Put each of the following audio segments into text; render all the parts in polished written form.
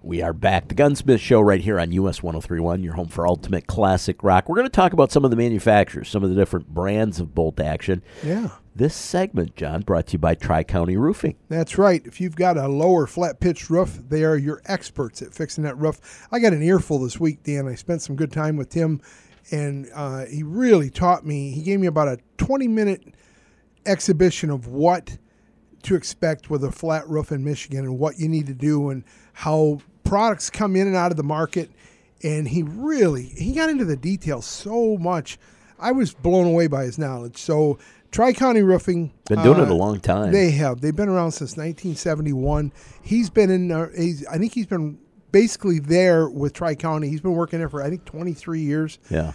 We are back. The Gunsmith Show right here on US 1031, your home for ultimate classic rock. We're going to talk about some of the manufacturers, some of the different brands of bolt action. Yeah. This segment, John, brought to you by Tri-County Roofing. That's right. If you've got a lower flat-pitched roof, they are your experts at fixing that roof. I got an earful this week, Dan. I spent some good time with Tim, and he really taught me. He gave me about a 20-minute exhibition of what to expect with a flat roof in Michigan and what you need to do and how products come in and out of the market. And he got into the details so much. I was blown away by his knowledge. So Tri-County Roofing. Been doing it a long time. They have. They've been around since 1971. He's been in, I think he's been basically there with Tri-County. He's been working there for, I think, 23 years. Yeah.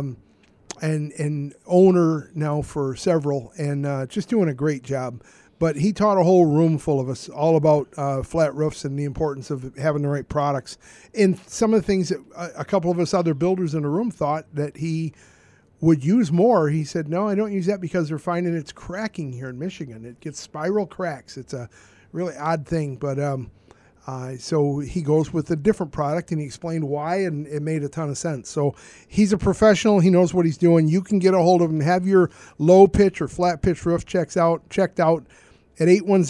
And owner now for several, and just doing a great job. But he taught a whole room full of us all about flat roofs and the importance of having the right products. And some of the things that a couple of us other builders in the room thought that he would use more, he said, no, I don't use that because they're finding it's cracking here in Michigan. It gets spiral cracks. It's a really odd thing. But so he goes with a different product, and he explained why, and it made a ton of sense. So he's a professional. He knows what he's doing. You can get a hold of him, have your low pitch or flat pitch roof checked out at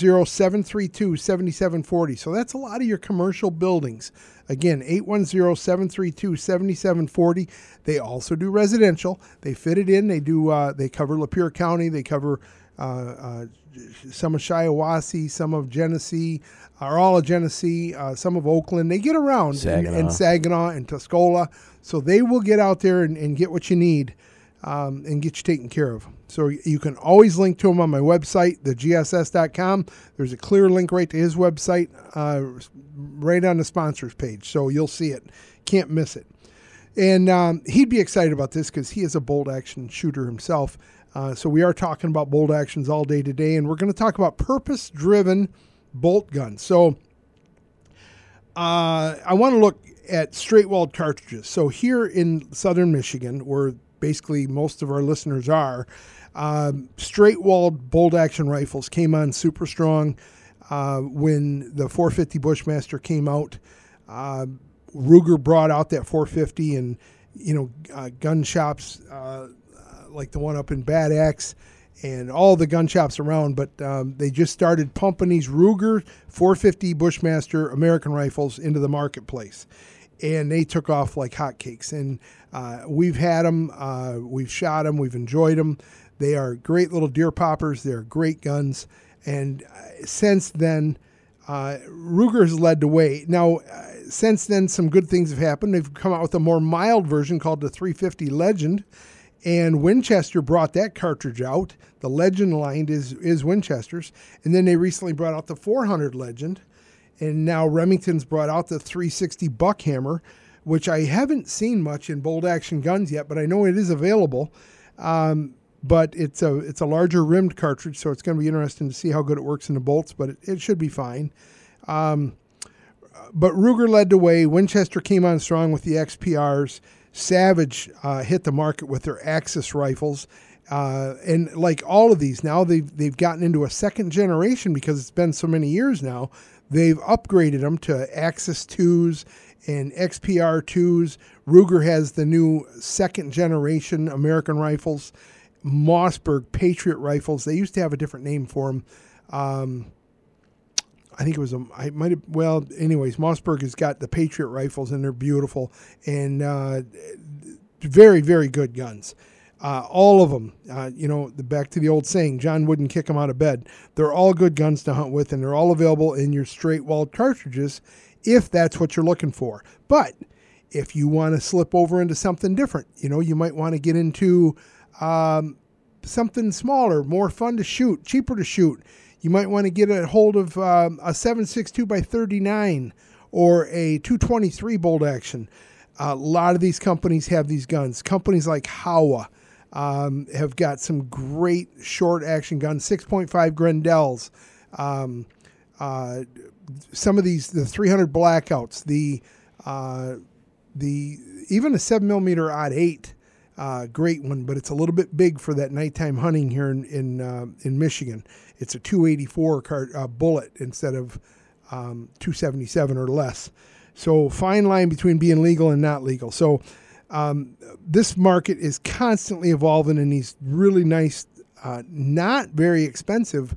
810-732-7740. So that's a lot of your commercial buildings. Again, 810-732-7740. They also do residential. They fit it in. They do. They cover Lapeer County. They cover some of Shiawassee, some of Genesee, or all of Genesee, some of Oakland. They get around and Saginaw and Tuscola. So they will get out there and get what you need and get you taken care of. So you can always link to him on my website, thegss.com. There's a clear link right to his website, right on the sponsors page. So you'll see it. Can't miss it. And he'd be excited about this because he is a bolt action shooter himself. So we are talking about bolt actions all day today, and we're going to talk about purpose-driven bolt guns. So I want to look at straight-walled cartridges. So here in southern Michigan, where basically most of our listeners are, straight-walled bolt-action rifles came on super strong when the 450 Bushmaster came out. Ruger brought out that 450, and gun shops like the one up in Bad Axe and all the gun shops around, but they just started pumping these Ruger 450 Bushmaster American rifles into the marketplace, and they took off like hotcakes. And we've had them, we've shot them, we've enjoyed them. They are great little deer poppers. They're great guns. And since then, Ruger has led the way. Now, since then, some good things have happened. They've come out with a more mild version called the 350 Legend, and Winchester brought that cartridge out. The Legend line is Winchester's. And then they recently brought out the 400 Legend. And now Remington's brought out the 360 Buckhammer, which I haven't seen much in bolt action guns yet, but I know it is available. But it's a larger rimmed cartridge, so it's going to be interesting to see how good it works in the bolts, but it should be fine. But Ruger led the way. Winchester came on strong with the XPRs. Savage hit the market with their Axis rifles. And like all of these now, they've gotten into a second generation because it's been so many years now. They've upgraded them to Axis 2s and XPR 2s. Ruger has the new second generation American rifles. Mossberg Patriot rifles. They used to have a different name for them. I think it was anyways, Mossberg has got the Patriot rifles, and they're beautiful and very, very good guns. All of them, back to the old saying, John wouldn't kick them out of bed. They're all good guns to hunt with, and they're all available in your straight-walled cartridges if that's what you're looking for. But if you want to slip over into something different, you might want to get into something smaller, more fun to shoot, cheaper to shoot. You might want to get a hold of a 7.62 by 39 or a 223 bolt action. A lot of these companies have these guns. Companies like Howa have got some great short action guns, 6.5 Grendells. Some of these, the 300 Blackouts, the even a 7mm odd 8. Great one, but it's a little bit big for that nighttime hunting here in Michigan. It's a 284 bullet instead of 277 or less. So fine line between being legal and not legal. So this market is constantly evolving in these really nice, not very expensive,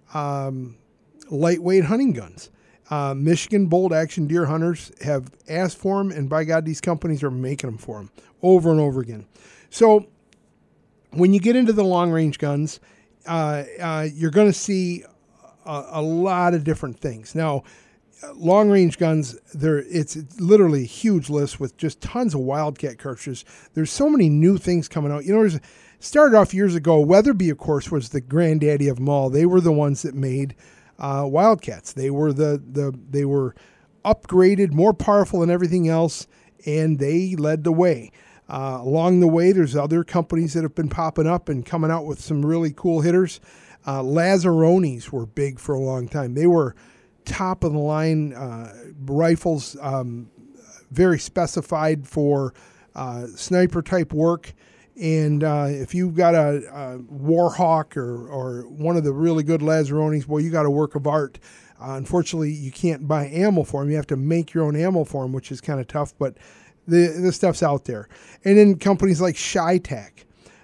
lightweight hunting guns. Michigan bolt action deer hunters have asked for them, and by God, these companies are making them for them over and over again. So when you get into the long range guns, you're going to see a lot of different things. Now, long range guns, it's literally a huge list with just tons of Wildcat cartridges. There's so many new things coming out. Started off years ago. Weatherby, of course, was the granddaddy of them all. They were the ones that made Wildcats. They were they were upgraded, more powerful than everything else, and they led the way. Along the way, there's other companies that have been popping up and coming out with some really cool hitters. Lazzaronis were big for a long time. They were top of the line rifles, very specified for sniper type work. And if you've got a Warhawk or one of the really good Lazzaronis, boy, you got a work of art. Unfortunately, you can't buy ammo for them. You have to make your own ammo for them, which is kind of tough, but the stuff's out there. And then companies like ShyTac.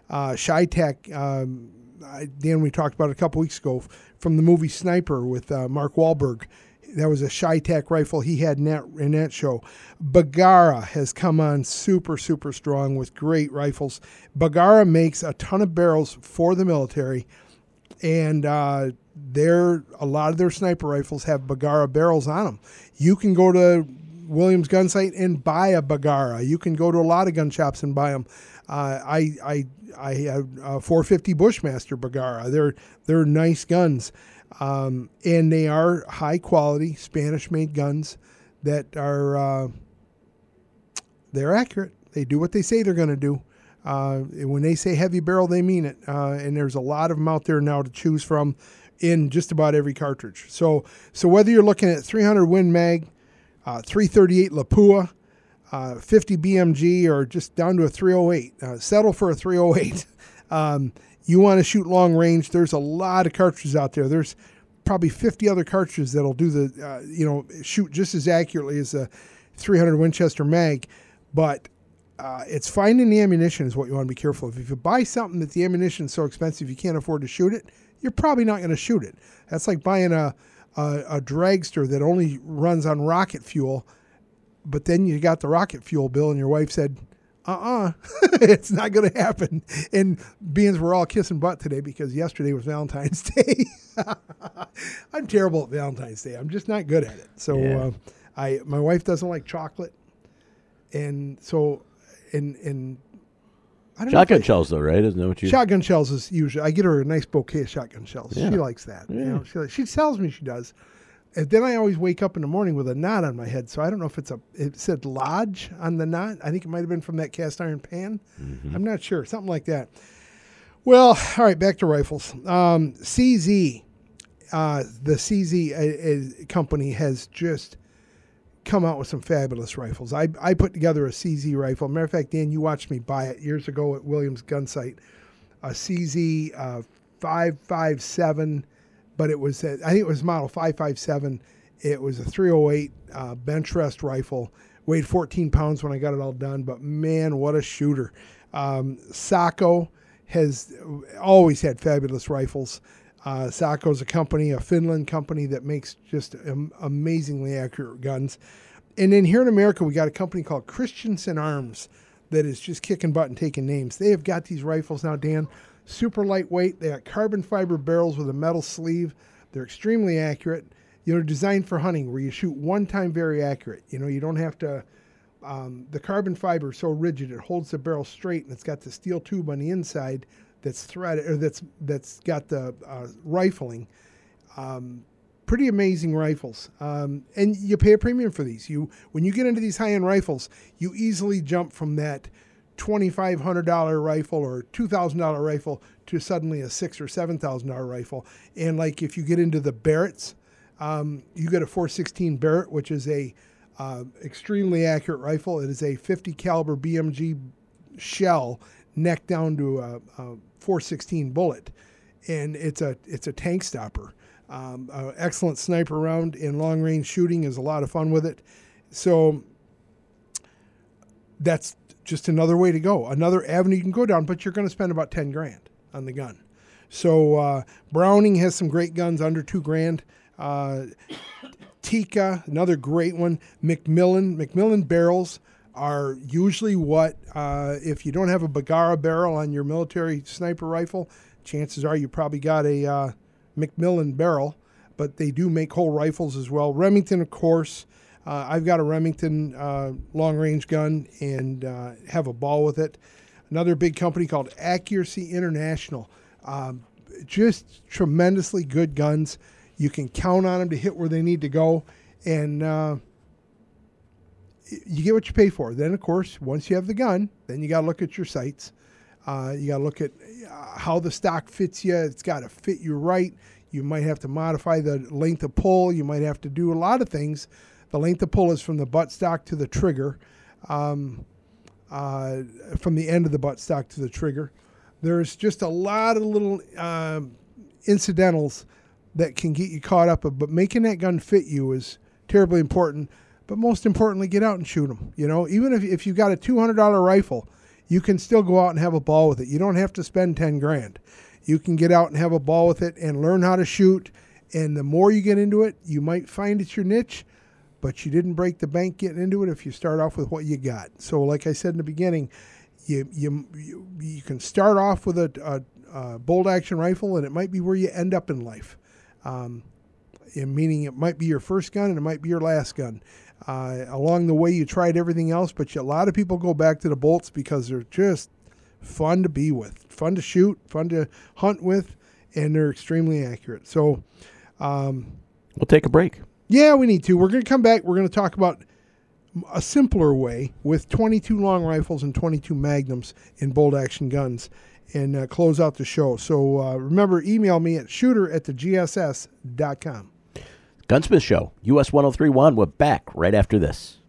ShyTac, Dan, we talked about it a couple weeks ago from the movie Sniper with Mark Wahlberg. That was a ShyTac rifle he had in that show. Bergara has come on super, super strong with great rifles. Bergara makes a ton of barrels for the military, and a lot of their sniper rifles have Bergara barrels on them. You can go to Williams Gun Sight and buy a Bergara. You can go to a lot of gun shops and buy them. I have a 450 Bushmaster Bergara. They're nice guns. And they are high quality Spanish made guns that are, they're accurate. They do what they say they're going to do. When they say heavy barrel, they mean it. And there's a lot of them out there now to choose from in just about every cartridge. So whether you're looking at 300 Win Mag, 338 Lapua, 50 BMG, or just down to a 308, settle for a 308. You want to shoot long range, there's a lot of cartridges out there. There's probably 50 other cartridges that'll do shoot just as accurately as a 300 Winchester mag. But it's finding the ammunition is what you want to be careful of. If you buy something that the ammunition is so expensive you can't afford to shoot it, you're probably not going to shoot it. That's like buying a dragster that only runs on rocket fuel, but then you got the rocket fuel bill and your wife said, it's not going to happen. And being we're all kissing butt today because yesterday was Valentine's Day. I'm terrible at Valentine's Day. I'm just not good at it. So my wife doesn't like chocolate, and so and I don't shotgun shells though, right? Isn't that what you? Shotgun shells is usually I get her a nice bouquet of shotgun shells. Yeah. She likes that. Yeah. She tells me she does. And then I always wake up in the morning with a knot on my head. So I don't know if it said Lodge on the knot. I think it might have been from that cast iron pan. Mm-hmm. I'm not sure. Something like that. Well, all right, back to rifles. CZ, the CZ company has just come out with some fabulous rifles. I put together a CZ rifle. Matter of fact, Dan, you watched me buy it years ago at Williams Gun Sight. A CZ 557. But it was, I think it was model 557. It was a 308 bench rest rifle. Weighed 14 pounds when I got it all done. But man, what a shooter. Sako has always had fabulous rifles. Sako is a Finland company that makes just amazingly accurate guns. And then here in America, we got a company called Christensen Arms that is just kicking butt and taking names. They have got these rifles now, Dan. Super lightweight. They got carbon fiber barrels with a metal sleeve. They're extremely accurate. Designed for hunting where you shoot one time very accurate. You don't have to. The carbon fiber is so rigid it holds the barrel straight, and it's got the steel tube on the inside that's threaded or that's got the rifling. Pretty amazing rifles. And you pay a premium for these. When you get into these high end rifles, you easily jump from that $2,500 rifle or $2,000 rifle to suddenly a $6,000 or $7,000 rifle. And like if you get into the Barretts, you get a 416 Barrett, which is a extremely accurate rifle. It is a 50 caliber BMG shell neck down to a 416 bullet, and it's a tank stopper. Excellent sniper round, and long range shooting is a lot of fun with it. So that's just another way to go, another avenue you can go down, but you're going to spend about 10 grand on the gun. So Browning has some great guns under 2 grand. Tikka, another great one. McMillan barrels are usually what, if you don't have a Bergara barrel on your military sniper rifle, chances are you probably got a McMillan barrel, but they do make whole rifles as well. Remington, of course. I've got a Remington long-range gun and have a ball with it. Another big company called Accuracy International. Just tremendously good guns. You can count on them to hit where they need to go, and you get what you pay for. Then, of course, once you have the gun, then you got to look at your sights. You got to look at how the stock fits you. It's got to fit you right. You might have to modify the length of pull. You might have to do a lot of things. The length of pull is from the buttstock to the trigger, from the end of the buttstock to the trigger. There's just a lot of little incidentals that can get you caught up. But making that gun fit you is terribly important. But most importantly, get out and shoot them. You know, even if you've got a $200 rifle, you can still go out and have a ball with it. You don't have to spend 10 grand. You can get out and have a ball with it and learn how to shoot. And the more you get into it, you might find it's your niche, but you didn't break the bank getting into it if you start off with what you got. So like I said in the beginning, you can start off with a bolt action rifle, and it might be where you end up in life. Meaning it might be your first gun and it might be your last gun. Along the way, you tried everything else, but a lot of people go back to the bolts because they're just fun to be with, fun to shoot, fun to hunt with, and they're extremely accurate. So we'll take a break. Yeah, we need to. We're going to come back. We're going to talk about a simpler way with 22 long rifles and 22 magnums in bolt action guns and close out the show. So remember, email me at shooter@thegss.com. Gunsmith Show, US 1031. We're back right after this.